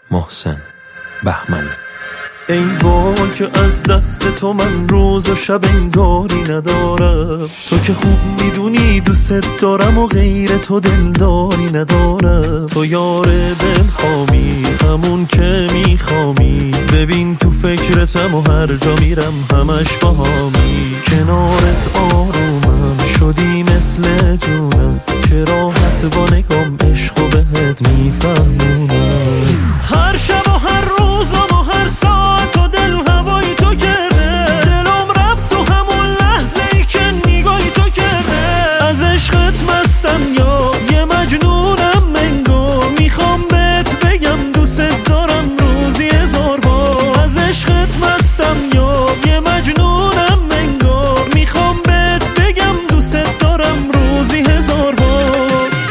محسن بهمنی. ای وای که از دست تو من روز و شب انگاری ندارم، تو که خوب میدونی دوست دارم و غیر تو دلداری ندارم. تو یار دلخوامی همون که میخوامی، ببین تو فکرتم و هر جا میرم همش باهامی. کنارت آرومم شدی مثل جونم، که راحت با نگام عشق و بهت میفهمونم. هر شب و هر روزم و هر ساعت و دل هوای تو کرده، دلم رفت تو همون لحظه ای که نگاهی تو کرده. از عشقت مستم یا یه مجنونم منگو، میخوام بهت بگم دوست دارم روزی 1000 بار. از عشقت مستم یا یه مجنونم منگو، میخوام بهت بگم دوست دارم روزی 1000 بار.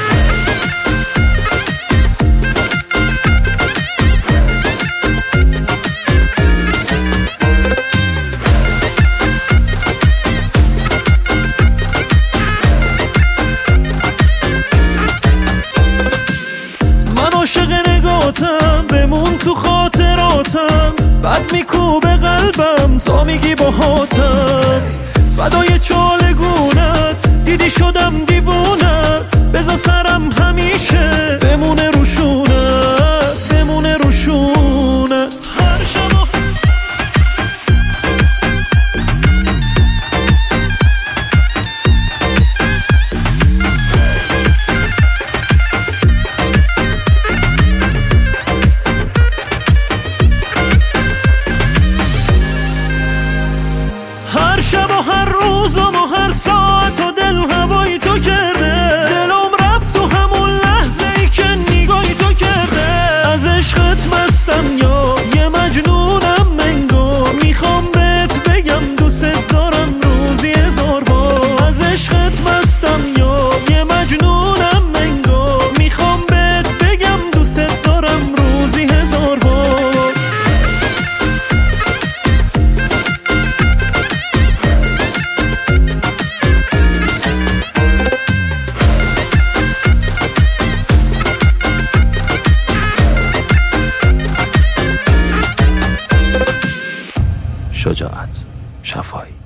عاشق نگاتم بمون تو خاطراتم، بد میکوبه قلبم تا میگی باهاتم. فدای چالگونت دیدی شدم دیوونت، بذار سرم همیشه بمونه روشونت، بمونه روشونت. هر شب هر شب و هر روزم و هر ساعت و دل هوای تو کرده، دلم رفت تو همون لحظه ای که نگاهی تو کرده. از عشقت مستم یا یه مجنونم منگو، میخوام بهت بگم دوست دارم روزی 1000 بار. از عشقت مستم یا یه مجنونم منگو، میخوام بهت بگم دوست دارم روزی 1000 بار. شجاعت شفایی.